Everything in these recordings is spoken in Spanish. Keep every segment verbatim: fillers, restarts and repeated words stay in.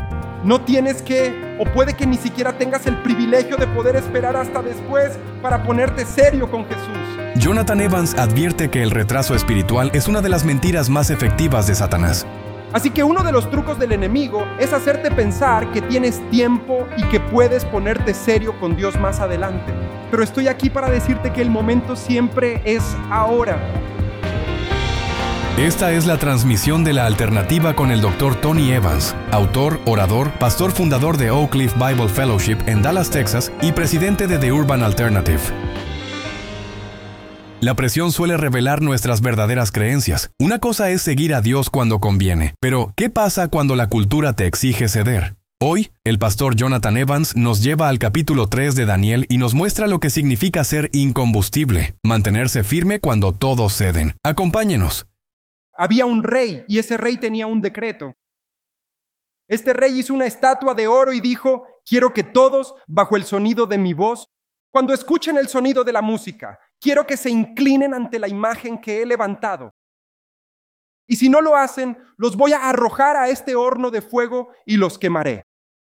No tienes que, o puede que ni siquiera tengas el privilegio de poder esperar hasta después para ponerte serio con Jesús. Jonathan Evans advierte que el retraso espiritual es una de las mentiras más efectivas de Satanás. Así que uno de los trucos del enemigo es hacerte pensar que tienes tiempo y que puedes ponerte serio con Dios más adelante. Pero estoy aquí para decirte que el momento siempre es ahora. Esta es la transmisión de La Alternativa con el doctor Tony Evans, autor, orador, pastor fundador de Oak Cliff Bible Fellowship en Dallas, Texas y presidente de The Urban Alternative. La presión suele revelar nuestras verdaderas creencias. Una cosa es seguir a Dios cuando conviene, pero ¿qué pasa cuando la cultura te exige ceder? Hoy, el pastor Jonathan Evans nos lleva al capítulo tres de Daniel y nos muestra lo que significa ser incombustible, mantenerse firme cuando todos ceden. Acompáñenos. Había un rey y ese rey tenía un decreto. Este rey hizo una estatua de oro y dijo: quiero que todos, bajo el sonido de mi voz, cuando escuchen el sonido de la música, quiero que se inclinen ante la imagen que he levantado. Y si no lo hacen, los voy a arrojar a este horno de fuego y los quemaré.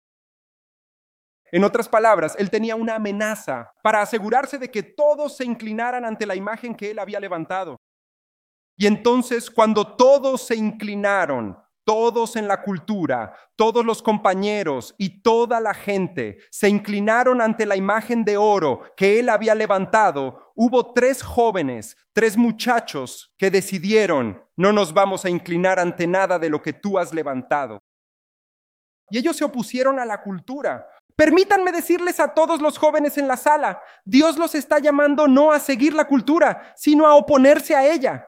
En otras palabras, él tenía una amenaza para asegurarse de que todos se inclinaran ante la imagen que él había levantado. Y entonces, cuando todos se inclinaron, todos en la cultura, todos los compañeros y toda la gente se inclinaron ante la imagen de oro que él había levantado, hubo tres jóvenes, tres muchachos que decidieron: no nos vamos a inclinar ante nada de lo que tú has levantado. Y ellos se opusieron a la cultura. Permítanme decirles a todos los jóvenes en la sala, Dios los está llamando no a seguir la cultura, sino a oponerse a ella.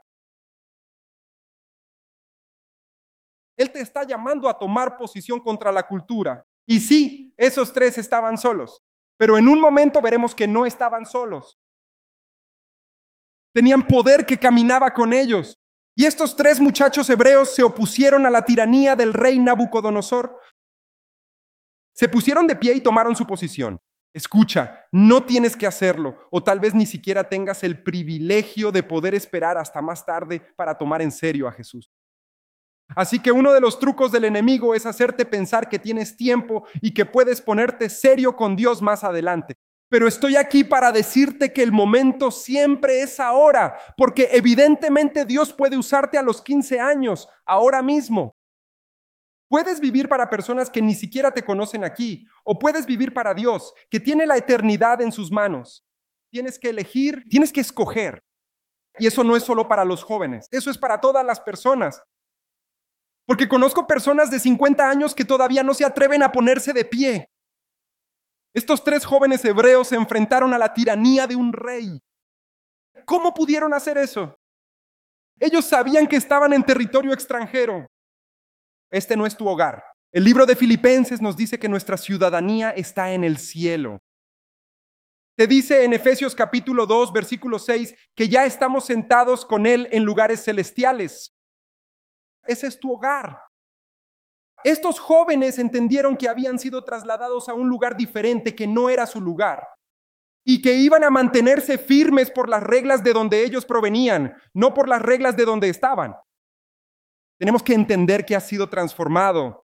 Él te está llamando a tomar posición contra la cultura. Y sí, esos tres estaban solos, pero en un momento veremos que no estaban solos. Tenían poder que caminaba con ellos. Y estos tres muchachos hebreos se opusieron a la tiranía del rey Nabucodonosor. Se pusieron de pie y tomaron su posición. Escucha, no tienes que hacerlo, o tal vez ni siquiera tengas el privilegio de poder esperar hasta más tarde para tomar en serio a Jesús. Así que uno de los trucos del enemigo es hacerte pensar que tienes tiempo y que puedes ponerte serio con Dios más adelante. Pero estoy aquí para decirte que el momento siempre es ahora, porque evidentemente Dios puede usarte a los quince años, ahora mismo. Puedes vivir para personas que ni siquiera te conocen aquí, o puedes vivir para Dios, que tiene la eternidad en sus manos. Tienes que elegir, tienes que escoger. Y eso no es solo para los jóvenes, eso es para todas las personas. Porque conozco personas de cincuenta años que todavía no se atreven a ponerse de pie. Estos tres jóvenes hebreos se enfrentaron a la tiranía de un rey. ¿Cómo pudieron hacer eso? Ellos sabían que estaban en territorio extranjero. Este no es tu hogar. El libro de Filipenses nos dice que nuestra ciudadanía está en el cielo. Te dice en Efesios capítulo dos, versículo seis, que ya estamos sentados con Él en lugares celestiales. Ese es tu hogar. Estos jóvenes entendieron que habían sido trasladados a un lugar diferente, que no era su lugar, y que iban a mantenerse firmes por las reglas de donde ellos provenían, no por las reglas de donde estaban. Tenemos que entender que has sido transformado.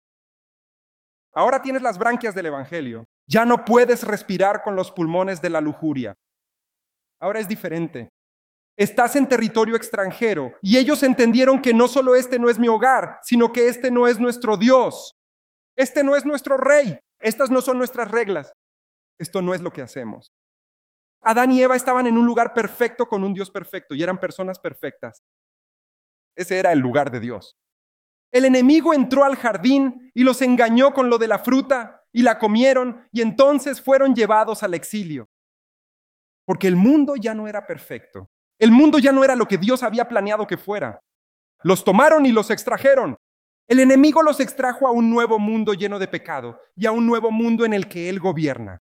Ahora tienes las branquias del evangelio. Ya no puedes respirar con los pulmones de la lujuria. Ahora es diferente. Estás en territorio extranjero y ellos entendieron que no solo este no es mi hogar, sino que este no es nuestro Dios. Este no es nuestro rey. Estas no son nuestras reglas. Esto no es lo que hacemos. Adán y Eva estaban en un lugar perfecto con un Dios perfecto y eran personas perfectas. Ese era el lugar de Dios. El enemigo entró al jardín y los engañó con lo de la fruta y la comieron y entonces fueron llevados al exilio. Porque el mundo ya no era perfecto. El mundo ya no era lo que Dios había planeado que fuera. Los tomaron y los extrajeron. El enemigo los extrajo a un nuevo mundo lleno de pecado y a un nuevo mundo en el que Él gobierna.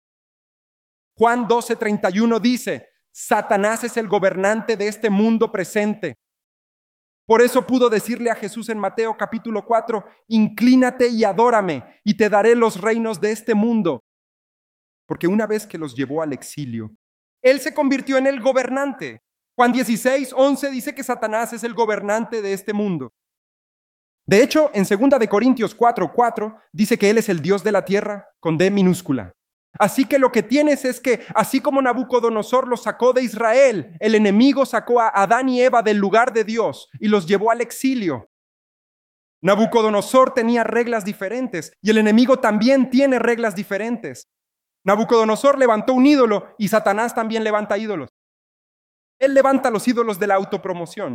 Juan doce treinta y uno dice: Satanás es el gobernante de este mundo presente. Por eso pudo decirle a Jesús en Mateo capítulo cuatro: inclínate y adórame y te daré los reinos de este mundo. Porque una vez que los llevó al exilio, Él se convirtió en el gobernante. Juan dieciséis once dice que Satanás es el gobernante de este mundo. De hecho, en segunda de Corintios cuatro cuatro dice que Él es el Dios de la tierra con D minúscula. Así que lo que tienes es que, así como Nabucodonosor los sacó de Israel, el enemigo sacó a Adán y Eva del lugar de Dios y los llevó al exilio. Nabucodonosor tenía reglas diferentes y el enemigo también tiene reglas diferentes. Nabucodonosor levantó un ídolo y Satanás también levanta ídolos. Él levanta los ídolos de la autopromoción.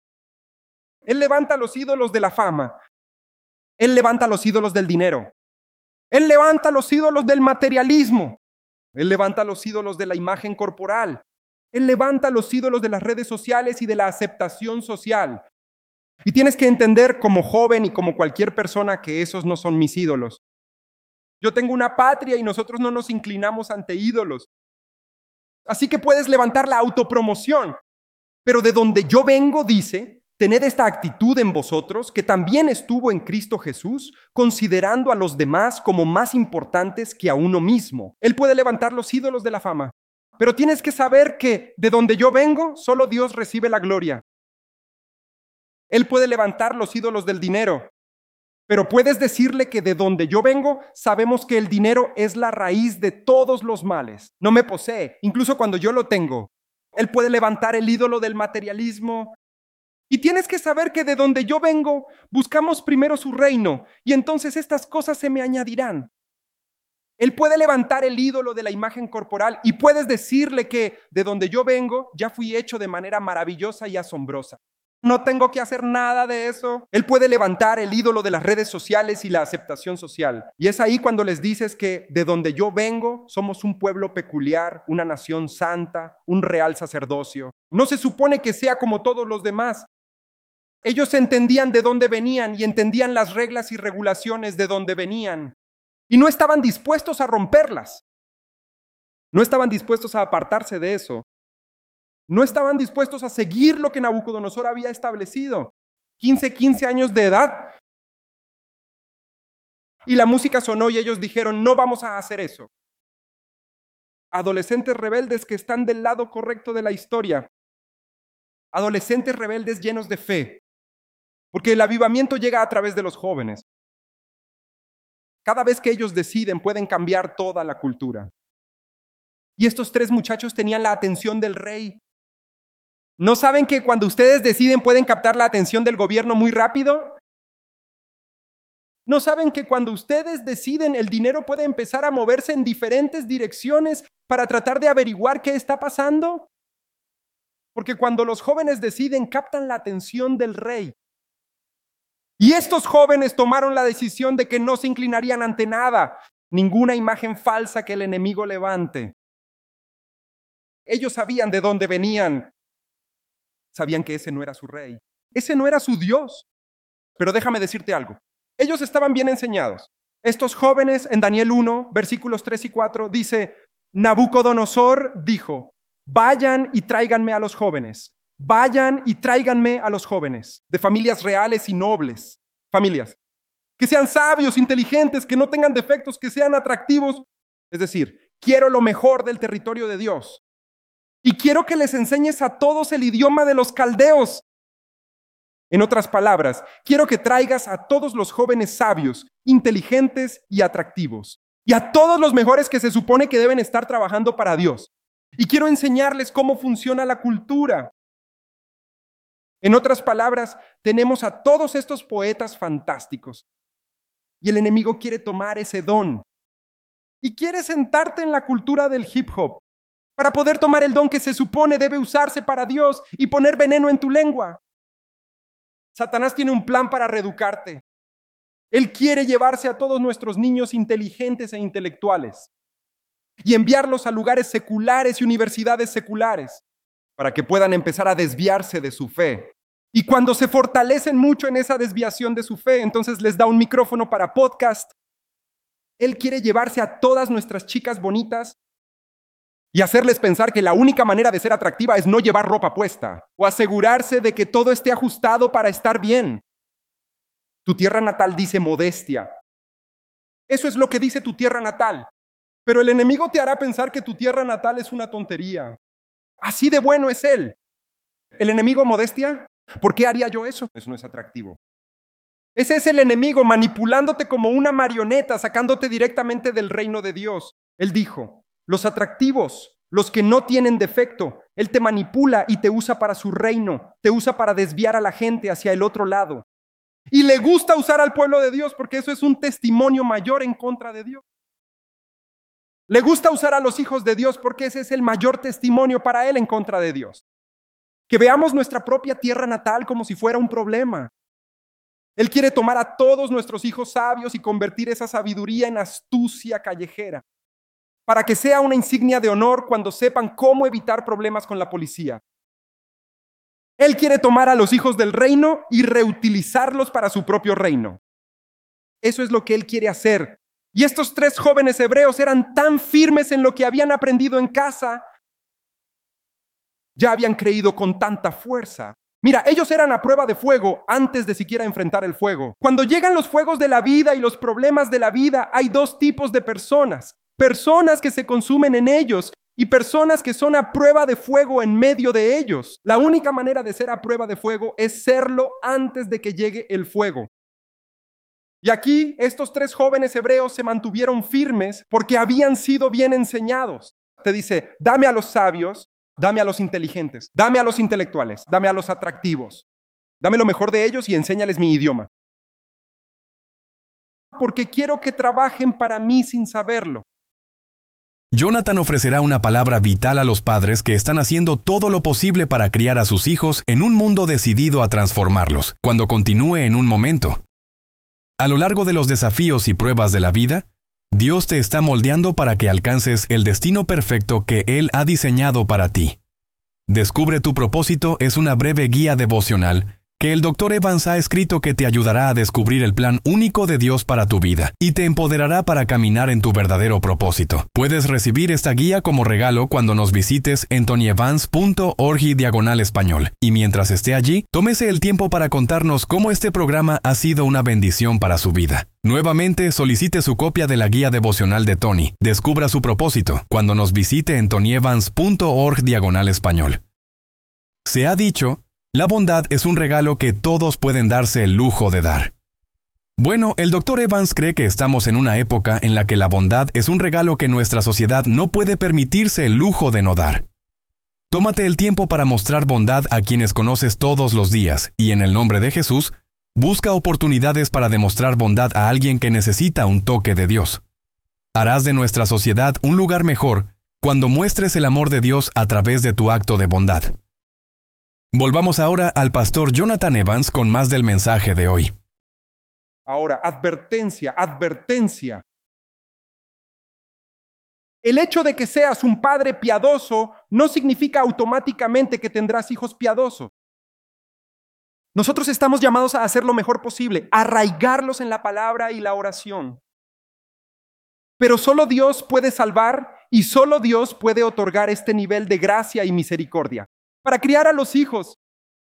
Él levanta los ídolos de la fama. Él levanta los ídolos del dinero. Él levanta los ídolos del materialismo. Él levanta los ídolos de la imagen corporal. Él levanta los ídolos de las redes sociales y de la aceptación social. Y tienes que entender como joven y como cualquier persona que esos no son mis ídolos. Yo tengo una patria y nosotros no nos inclinamos ante ídolos. Así que puedes levantar la autopromoción. Pero de donde yo vengo, dice, tened esta actitud en vosotros, que también estuvo en Cristo Jesús, considerando a los demás como más importantes que a uno mismo. Él puede levantar los ídolos de la fama. Pero tienes que saber que de donde yo vengo, solo Dios recibe la gloria. Él puede levantar los ídolos del dinero, pero puedes decirle que de donde yo vengo, sabemos que el dinero es la raíz de todos los males. No me posee, incluso cuando yo lo tengo. Él puede levantar el ídolo del materialismo. Y tienes que saber que de donde yo vengo, buscamos primero su reino, y entonces estas cosas se me añadirán. Él puede levantar el ídolo de la imagen corporal, y puedes decirle que de donde yo vengo, ya fui hecho de manera maravillosa y asombrosa. No tengo que hacer nada de eso. Él puede levantar el ídolo de las redes sociales y la aceptación social. Y es ahí cuando les dices que de donde yo vengo somos un pueblo peculiar, una nación santa, un real sacerdocio. No se supone que sea como todos los demás. Ellos entendían de dónde venían y entendían las reglas y regulaciones de dónde venían. Y no estaban dispuestos a romperlas. No estaban dispuestos a apartarse de eso. No estaban dispuestos a seguir lo que Nabucodonosor había establecido. quince, quince años de edad. Y la música sonó y ellos dijeron, no vamos a hacer eso. Adolescentes rebeldes que están del lado correcto de la historia. Adolescentes rebeldes llenos de fe. Porque el avivamiento llega a través de los jóvenes. Cada vez que ellos deciden, pueden cambiar toda la cultura. Y estos tres muchachos tenían la atención del rey. ¿No saben que cuando ustedes deciden pueden captar la atención del gobierno muy rápido? ¿No saben que cuando ustedes deciden el dinero puede empezar a moverse en diferentes direcciones para tratar de averiguar qué está pasando? Porque cuando los jóvenes deciden, captan la atención del rey. Y estos jóvenes tomaron la decisión de que no se inclinarían ante nada, ninguna imagen falsa que el enemigo levante. Ellos sabían de dónde venían. Sabían que ese no era su rey. Ese no era su Dios. Pero déjame decirte algo. Ellos estaban bien enseñados. Estos jóvenes en Daniel uno, versículos tres y cuatro, dice, Nabucodonosor dijo, vayan y tráiganme a los jóvenes. Vayan y tráiganme a los jóvenes de familias reales y nobles. Familias que sean sabios, inteligentes, que no tengan defectos, que sean atractivos. Es decir, quiero lo mejor del territorio de Dios. Y quiero que les enseñes a todos el idioma de los caldeos. En otras palabras, quiero que traigas a todos los jóvenes sabios, inteligentes y atractivos. Y a todos los mejores que se supone que deben estar trabajando para Dios. Y quiero enseñarles cómo funciona la cultura. En otras palabras, tenemos a todos estos poetas fantásticos. Y el enemigo quiere tomar ese don. Y quiere sentarte en la cultura del hip hop. Para poder tomar el don que se supone debe usarse para Dios y poner veneno en tu lengua. Satanás tiene un plan para reeducarte. Él quiere llevarse a todos nuestros niños inteligentes e intelectuales y enviarlos a lugares seculares y universidades seculares para que puedan empezar a desviarse de su fe. Y cuando se fortalecen mucho en esa desviación de su fe, entonces les da un micrófono para podcast. Él quiere llevarse a todas nuestras chicas bonitas y hacerles pensar que la única manera de ser atractiva es no llevar ropa puesta o asegurarse de que todo esté ajustado para estar bien. Tu tierra natal dice modestia. Eso es lo que dice tu tierra natal. Pero el enemigo te hará pensar que tu tierra natal es una tontería. Así de bueno es él. ¿El enemigo modestia? ¿Por qué haría yo eso? Eso no es atractivo. Ese es el enemigo manipulándote como una marioneta, sacándote directamente del reino de Dios. Él dijo, los atractivos, los que no tienen defecto, Él te manipula y te usa para su reino, te usa para desviar a la gente hacia el otro lado. Y le gusta usar al pueblo de Dios porque eso es un testimonio mayor en contra de Dios. Le gusta usar a los hijos de Dios porque ese es el mayor testimonio para Él en contra de Dios. Que veamos nuestra propia tierra natal como si fuera un problema. Él quiere tomar a todos nuestros hijos sabios y convertir esa sabiduría en astucia callejera, para que sea una insignia de honor cuando sepan cómo evitar problemas con la policía. Él quiere tomar a los hijos del reino y reutilizarlos para su propio reino. Eso es lo que Él quiere hacer. Y estos tres jóvenes hebreos eran tan firmes en lo que habían aprendido en casa, ya habían creído con tanta fuerza. Mira, ellos eran a prueba de fuego antes de siquiera enfrentar el fuego. Cuando llegan los fuegos de la vida y los problemas de la vida, hay dos tipos de personas. Personas que se consumen en ellos y personas que son a prueba de fuego en medio de ellos. La única manera de ser a prueba de fuego es serlo antes de que llegue el fuego. Y aquí estos tres jóvenes hebreos se mantuvieron firmes porque habían sido bien enseñados. Te dice, dame a los sabios, dame a los inteligentes, dame a los intelectuales, dame a los atractivos, dame lo mejor de ellos y enséñales mi idioma. Porque quiero que trabajen para mí sin saberlo. Jonathan ofrecerá una palabra vital a los padres que están haciendo todo lo posible para criar a sus hijos en un mundo decidido a transformarlos, cuando continúe en un momento. A lo largo de los desafíos y pruebas de la vida, Dios te está moldeando para que alcances el destino perfecto que Él ha diseñado para ti. Descubre tu propósito es una breve guía devocional que el doctor Evans ha escrito que te ayudará a descubrir el plan único de Dios para tu vida y te empoderará para caminar en tu verdadero propósito. Puedes recibir esta guía como regalo cuando nos visites en tonyevans punto org diagonal español. Y mientras esté allí, tómese el tiempo para contarnos cómo este programa ha sido una bendición para su vida. Nuevamente, solicite su copia de la guía devocional de Tony. Descubra su propósito cuando nos visite en tonyevans punto org diagonal español. Se ha dicho, la bondad es un regalo que todos pueden darse el lujo de dar. Bueno, el doctor Evans cree que estamos en una época en la que la bondad es un regalo que nuestra sociedad no puede permitirse el lujo de no dar. Tómate el tiempo para mostrar bondad a quienes conoces todos los días y en el nombre de Jesús, busca oportunidades para demostrar bondad a alguien que necesita un toque de Dios. Harás de nuestra sociedad un lugar mejor cuando muestres el amor de Dios a través de tu acto de bondad. Volvamos ahora al pastor Jonathan Evans con más del mensaje de hoy. Ahora, advertencia, advertencia. El hecho de que seas un padre piadoso no significa automáticamente que tendrás hijos piadosos. Nosotros estamos llamados a hacer lo mejor posible, a arraigarlos en la palabra y la oración. Pero solo Dios puede salvar y solo Dios puede otorgar este nivel de gracia y misericordia para criar a los hijos.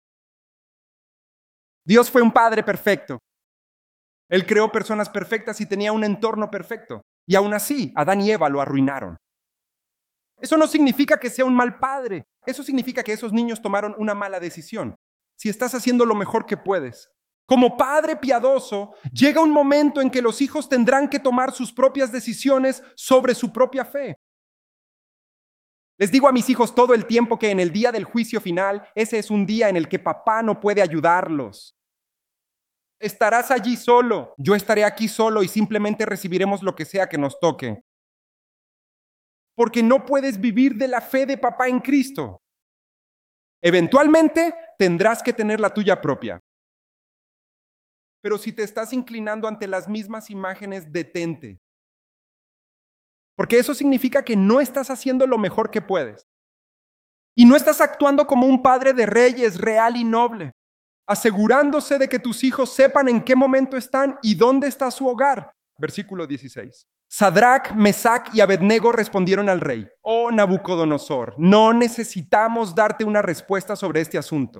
Dios fue un padre perfecto. Él creó personas perfectas y tenía un entorno perfecto. Y aún así, Adán y Eva lo arruinaron. Eso no significa que sea un mal padre. Eso significa que esos niños tomaron una mala decisión. Si estás haciendo lo mejor que puedes. Como padre piadoso, llega un momento en que los hijos tendrán que tomar sus propias decisiones sobre su propia fe. Les digo a mis hijos todo el tiempo que en el día del juicio final, ese es un día en el que papá no puede ayudarlos. Estarás allí solo, yo estaré aquí solo y simplemente recibiremos lo que sea que nos toque. Porque no puedes vivir de la fe de papá en Cristo. Eventualmente tendrás que tener la tuya propia. Pero si te estás inclinando ante las mismas imágenes, detente. Porque eso significa que no estás haciendo lo mejor que puedes. Y no estás actuando como un padre de reyes real y noble, asegurándose de que tus hijos sepan en qué momento están y dónde está su hogar. Versículo dieciséis. Sadrac, Mesac y Abednego respondieron al rey: Oh Nabucodonosor, no necesitamos darte una respuesta sobre este asunto.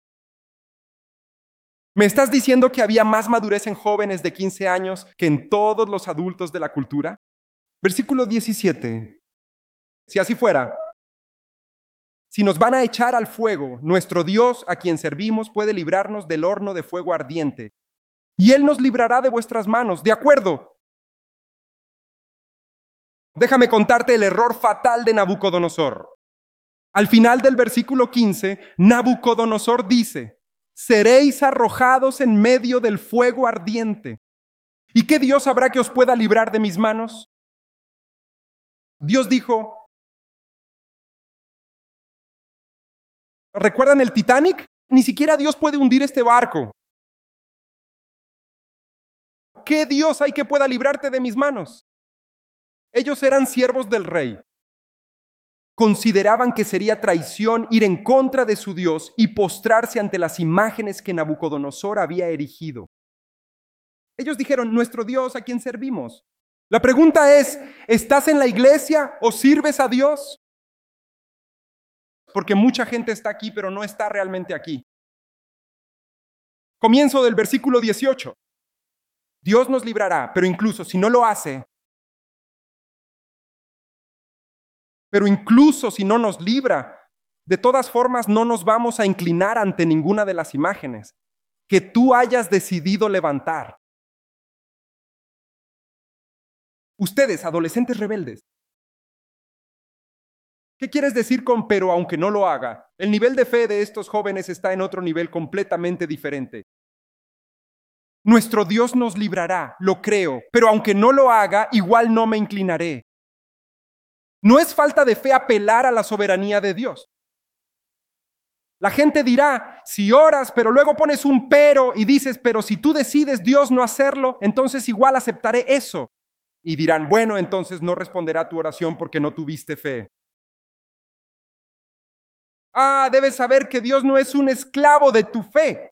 ¿Me estás diciendo que había más madurez en jóvenes de quince años que en todos los adultos de la cultura? Versículo diecisiete. Si así fuera, si nos van a echar al fuego, nuestro Dios a quien servimos puede librarnos del horno de fuego ardiente. y Él nos librará de vuestras manos. ¿De acuerdo? Déjame contarte el error fatal de Nabucodonosor. Al final del versículo quince, Nabucodonosor dice, seréis arrojados en medio del fuego ardiente. ¿Y qué Dios habrá que os pueda librar de mis manos? Dios dijo, ¿recuerdan el Titanic? Ni siquiera Dios puede hundir este barco. ¿Qué Dios hay que pueda librarte de mis manos? Ellos eran siervos del rey. Consideraban que sería traición ir en contra de su Dios y postrarse ante las imágenes que Nabucodonosor había erigido. Ellos dijeron, nuestro Dios, ¿a quién servimos? La pregunta es, ¿estás en la iglesia o sirves a Dios? Porque mucha gente está aquí, pero no está realmente aquí. Comienzo del versículo dieciocho. Dios nos librará, pero incluso si no lo hace, pero incluso si no nos libra, de todas formas no nos vamos a inclinar ante ninguna de las imágenes que tú hayas decidido levantar. Ustedes, adolescentes rebeldes, ¿qué quieres decir con pero aunque no lo haga? El nivel de fe de estos jóvenes está en otro nivel completamente diferente. Nuestro Dios nos librará, lo creo, pero aunque no lo haga, igual no me inclinaré. No es falta de fe apelar a la soberanía de Dios. La gente dirá, si oras, pero luego pones un pero y dices, pero si tú decides Dios no hacerlo, entonces igual aceptaré eso. Y dirán, bueno, entonces no responderá tu oración porque no tuviste fe. Ah, debes saber que Dios no es un esclavo de tu fe.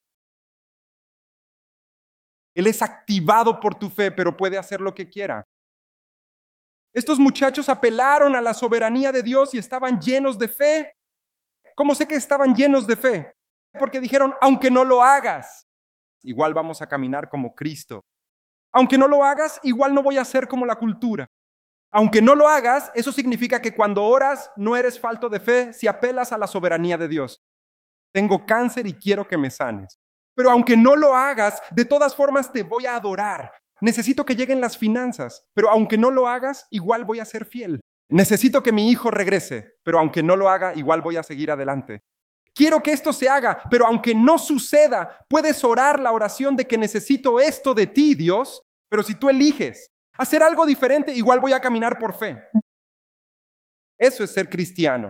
Él es activado por tu fe, pero puede hacer lo que quiera. Estos muchachos apelaron a la soberanía de Dios y estaban llenos de fe. ¿Cómo sé que estaban llenos de fe? Porque dijeron, aunque no lo hagas, igual vamos a caminar como Cristo. Aunque no lo hagas, igual no voy a ser como la cultura. Aunque no lo hagas, eso significa que cuando oras no eres falto de fe si apelas a la soberanía de Dios. Tengo cáncer y quiero que me sanes. Pero aunque no lo hagas, de todas formas te voy a adorar. Necesito que lleguen las finanzas, pero aunque no lo hagas, igual voy a ser fiel. Necesito que mi hijo regrese, pero aunque no lo haga, igual voy a seguir adelante. Quiero que esto se haga, pero aunque no suceda, puedes orar la oración de que necesito esto de ti, Dios, pero si tú eliges hacer algo diferente, igual voy a caminar por fe. Eso es ser cristiano.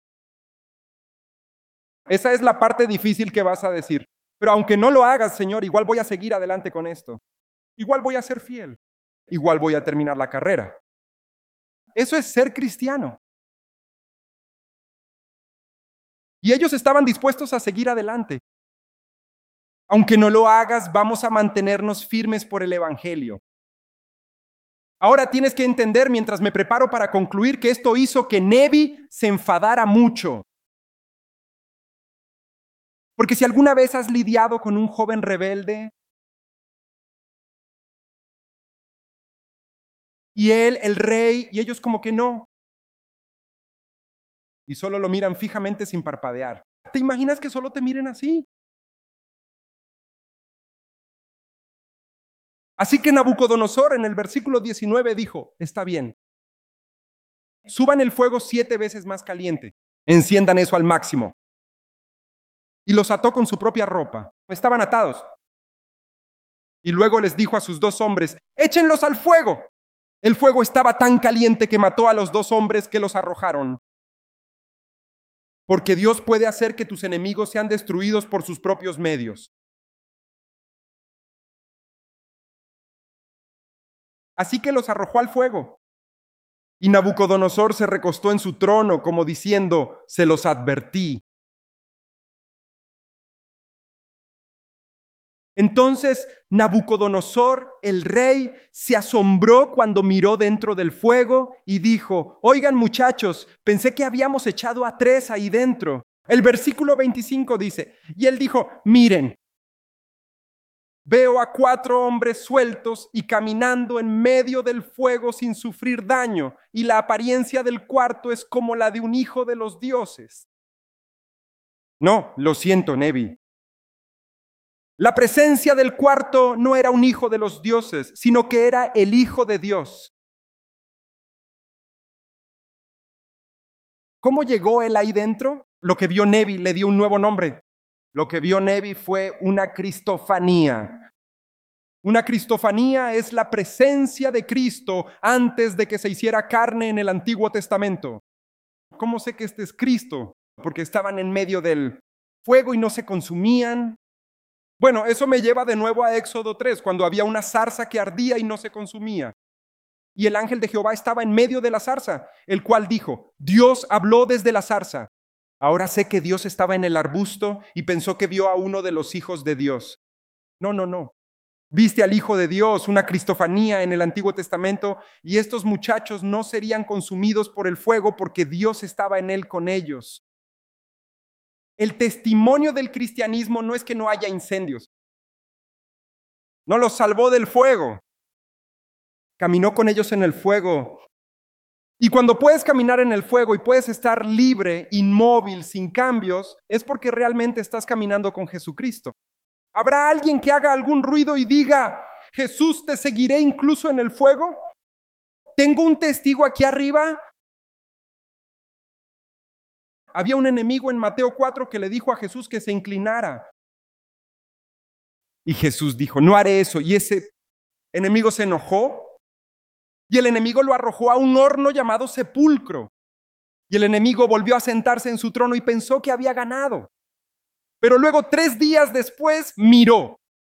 Esa es la parte difícil que vas a decir. Pero aunque no lo hagas, Señor, igual voy a seguir adelante con esto. Igual voy a ser fiel. Igual voy a terminar la carrera. Eso es ser cristiano. Y ellos estaban dispuestos a seguir adelante. Aunque no lo hagas, vamos a mantenernos firmes por el Evangelio. Ahora tienes que entender, mientras me preparo para concluir, que esto hizo que Nebi se enfadara mucho. Porque si alguna vez has lidiado con un joven rebelde, y él, el rey, y ellos como que no, y solo lo miran fijamente sin parpadear. ¿Te imaginas que solo te miren así? Así que Nabucodonosor en el versículo diecinueve dijo, está bien, suban el fuego siete veces más caliente, enciendan eso al máximo. Y los ató con su propia ropa. Estaban atados. Y luego les dijo a sus dos hombres, échenlos al fuego. El fuego estaba tan caliente que mató a los dos hombres que los arrojaron. Porque Dios puede hacer que tus enemigos sean destruidos por sus propios medios. Así que los arrojó al fuego. Y Nabucodonosor se recostó en su trono como diciendo, se los advertí. Entonces Nabucodonosor, el rey, se asombró cuando miró dentro del fuego y dijo, oigan muchachos, pensé que habíamos echado a tres ahí dentro. El versículo veinticinco dice, y él dijo, miren, veo a cuatro hombres sueltos y caminando en medio del fuego sin sufrir daño, y la apariencia del cuarto es como la de un hijo de los dioses. No, lo siento, Nebi. La presencia del cuarto no era un hijo de los dioses, sino que era el Hijo de Dios. ¿Cómo llegó él ahí dentro? Lo que vio Nevi le dio un nuevo nombre. Lo que vio Nevi fue una cristofanía. Una cristofanía es la presencia de Cristo antes de que se hiciera carne en el Antiguo Testamento. ¿Cómo sé que este es Cristo? Porque estaban en medio del fuego y no se consumían. Bueno, eso me lleva de nuevo a Éxodo tres, cuando había una zarza que ardía y no se consumía. Y el ángel de Jehová estaba en medio de la zarza, el cual dijo, Dios habló desde la zarza. Ahora sé que Dios estaba en el arbusto y pensó que vio a uno de los hijos de Dios. No, no, no. Viste al Hijo de Dios, una cristofanía en el Antiguo Testamento, y estos muchachos no serían consumidos por el fuego porque Dios estaba en él con ellos. El testimonio del cristianismo no es que no haya incendios. No los salvó del fuego. Caminó con ellos en el fuego. Y cuando puedes caminar en el fuego y puedes estar libre, inmóvil, sin cambios, es porque realmente estás caminando con Jesucristo. ¿Habrá alguien que haga algún ruido y diga, Jesús, te seguiré incluso en el fuego? ¿Tengo un testigo aquí arriba? Había un enemigo en Mateo cuatro que le dijo a Jesús que se inclinara. Y Jesús dijo, no haré eso. Y ese enemigo se enojó. Y el enemigo lo arrojó a un horno llamado sepulcro. Y el enemigo volvió a sentarse en su trono y pensó que había ganado. Pero luego, tres días después, miró.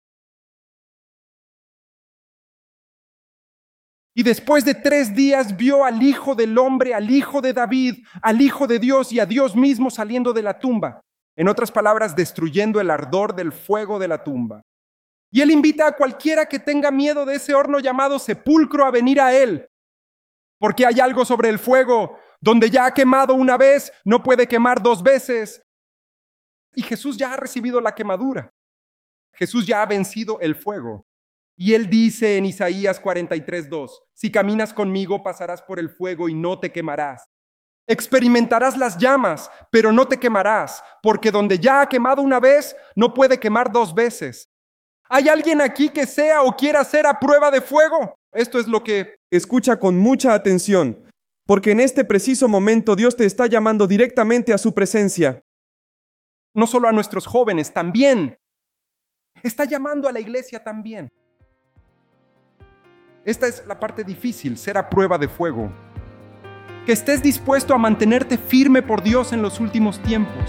Y después de tres días vio al Hijo del Hombre, al Hijo de David, al Hijo de Dios y a Dios mismo saliendo de la tumba. En otras palabras, destruyendo el ardor del fuego de la tumba. Y él invita a cualquiera que tenga miedo de ese horno llamado sepulcro a venir a él. Porque hay algo sobre el fuego, donde ya ha quemado una vez, no puede quemar dos veces. Y Jesús ya ha recibido la quemadura. Jesús ya ha vencido el fuego. Y él dice en Isaías cuarenta y tres, dos, si caminas conmigo pasarás por el fuego y no te quemarás. Experimentarás las llamas, pero no te quemarás, porque donde ya ha quemado una vez, no puede quemar dos veces. ¿Hay alguien aquí que sea o quiera ser a prueba de fuego? Esto es lo que escucha con mucha atención, porque en este preciso momento Dios te está llamando directamente a su presencia. No solo a nuestros jóvenes, también. Está llamando a la iglesia también. Esta es la parte difícil, ser a prueba de fuego. Que estés dispuesto a mantenerte firme por Dios en los últimos tiempos.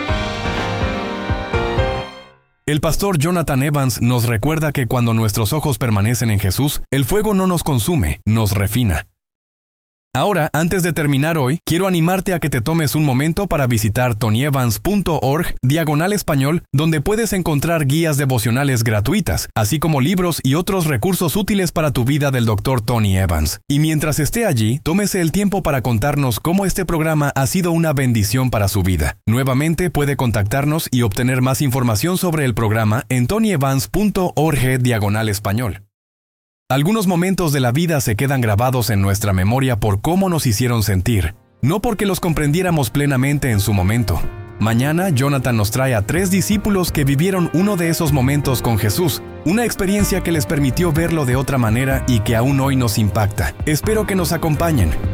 El pastor Jonathan Evans nos recuerda que cuando nuestros ojos permanecen en Jesús, el fuego no nos consume, nos refina. Ahora, antes de terminar hoy, quiero animarte a que te tomes un momento para visitar tonyevans punto org diagonal español, donde puedes encontrar guías devocionales gratuitas, así como libros y otros recursos útiles para tu vida del doctor Tony Evans. Y mientras esté allí, tómese el tiempo para contarnos cómo este programa ha sido una bendición para su vida. Nuevamente puede contactarnos y obtener más información sobre el programa en tonyevans punto org diagonal español. Algunos momentos de la vida se quedan grabados en nuestra memoria por cómo nos hicieron sentir, no porque los comprendiéramos plenamente en su momento. Mañana, Jonathan nos trae a tres discípulos que vivieron uno de esos momentos con Jesús, una experiencia que les permitió verlo de otra manera y que aún hoy nos impacta. Espero que nos acompañen.